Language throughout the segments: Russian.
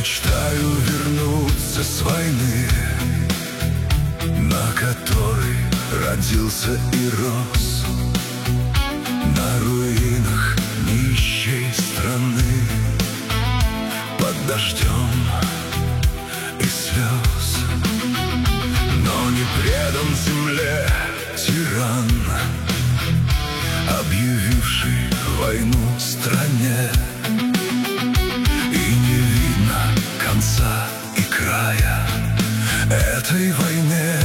мечтаю вернуться с войны, на которой родился и рос, на руинах нищей страны, под дождем и слез. Но не предан земле тиран, объявивший войну стране, и не видно конца и края этой войне.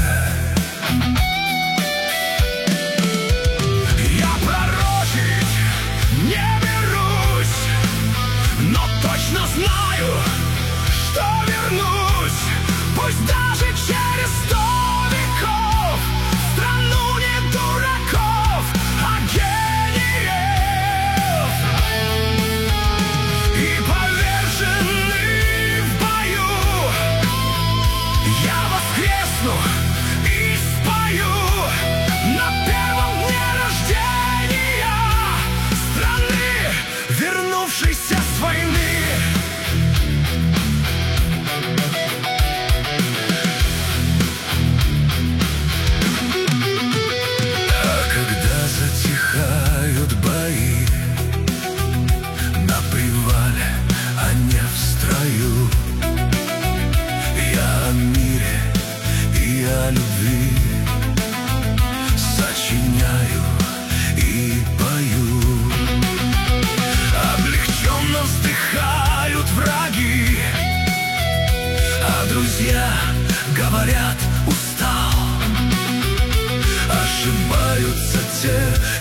Я пророчить не берусь, но точно знаю, что вернусь, пусть даже через 100 веков, в страну не дураков, а гениев. И поверженный в бою, я воскресну и спою на первом дне рождения страны, вернувшейся с войны. Затихают бои на привале, а не в строю. Я о мире и о любви сочиняю и пою. Облегченно вздыхают враги, а друзья говорят: устал. Ошибаются те,